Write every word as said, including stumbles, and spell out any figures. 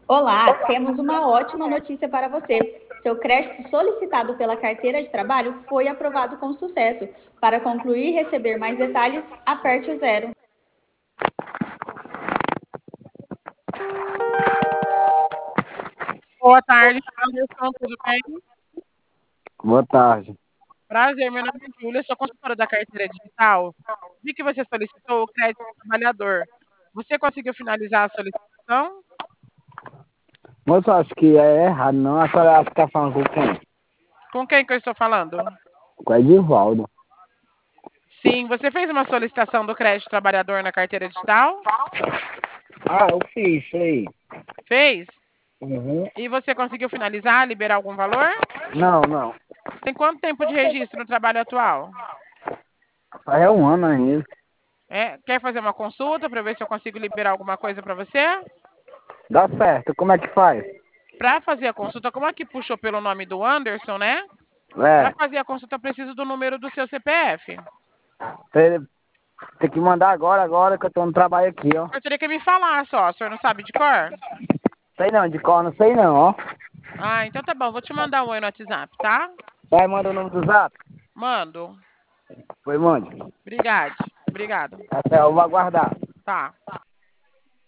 Olá, temos uma ótima notícia para você. Seu crédito solicitado pela carteira de trabalho foi aprovado com sucesso. Para concluir e receber mais detalhes, aperte o zero. Boa tarde, Anderson, tudo bem? Boa tarde. Prazer, meu nome é Júlia, sou consultora da carteira digital. Vi que você solicitou o crédito trabalhador. Você conseguiu finalizar a solicitação? Moço, acho que é errado, não. A senhora acha que tá falando com quem? Com quem que eu estou falando? Com o Edivaldo. Sim, você fez uma solicitação do crédito trabalhador na carteira digital? Ah, eu fiz isso aí. Fez? Uhum. E você conseguiu finalizar, liberar algum valor? Não, não. Tem quanto tempo de registro no trabalho atual? Faz é um ano ainda. É, quer fazer uma consulta para ver se eu consigo liberar alguma coisa para você? Dá certo. Como é que faz? Para fazer a consulta, como aqui puxou pelo nome do Anderson, né? Para É, fazer a consulta, eu preciso do número do seu C P F. tem, tem que mandar agora, agora que eu tô no trabalho aqui, ó. Eu teria que me falar só, o senhor não sabe de cor? Sei não, de cor não sei não, ó. Ah, então tá bom, vou te mandar um oi no WhatsApp, tá? Vai, manda o nome do zap. Mando. Foi, mande. Obrigado. Obrigado. Até eu vou aguardar. Tá.